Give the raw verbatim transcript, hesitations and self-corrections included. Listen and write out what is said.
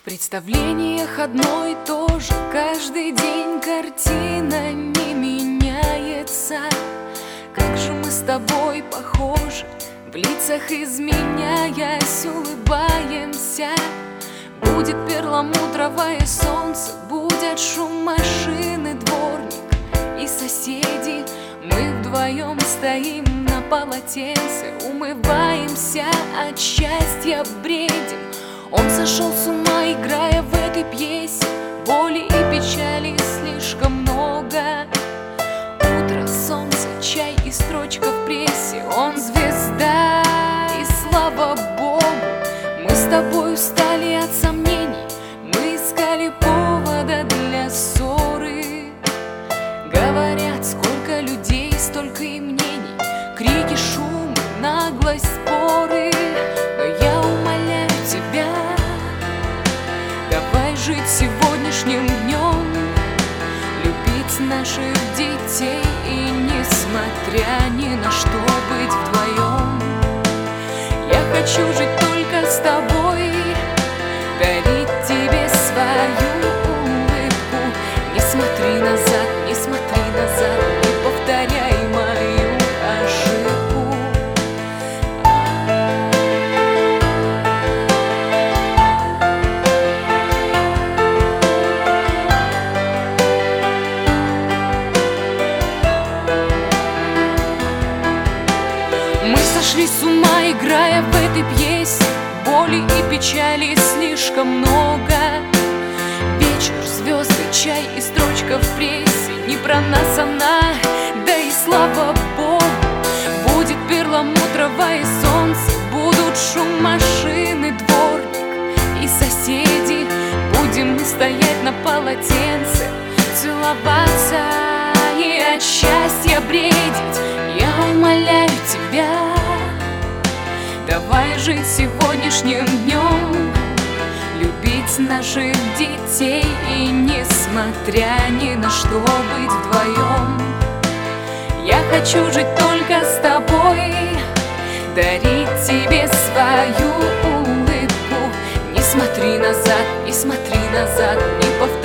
представлениях одно и то же. Каждый день картина не меняется. Как же мы с тобой похожи, в лицах изменяясь, улыбаемся. Будет перламутровое солнце, будет шум машины, дворник и соседи. Мы вдвоем стоим на полотенце, умываемся, от счастья бредим. Он сошел с ума, играя в этой пьесе. Боли и печали слишком много. Утро, солнце, чай и строчка в прессе. Он звезда, и слава Богу. Мы с тобой устали от сомнений, мы искали повода для ссоры. Говорят, сколько людей, столько и мнений, крики, шум, наглость, споры. Но я умоляю тебя, давай жить сегодняшним днем, любить наших детей и, несмотря ни на что, быть вдвоем. Я хочу жить только с тобой, дарить тебе свою улыбку. Не смотри назад, не смотри назад, не повторяй мою ошибку. Мы сошли с ума, играя в этой пьесе. Боли и печали слишком много. Вечер, звезды, чай и строчка в прессе. Не про нас она, да и слава Богу. Будет перламутровое солнце, будут шум машины, дворник и соседи. Будем мы стоять на полотенце, целоваться и от счастья бредить. Я умоляю тебя, давай жить сегодняшним днем, любить наших детей и, несмотря ни на что, быть вдвоем. Я хочу жить только с тобой, дарить тебе свою улыбку. Не смотри назад, не смотри назад, не повторяй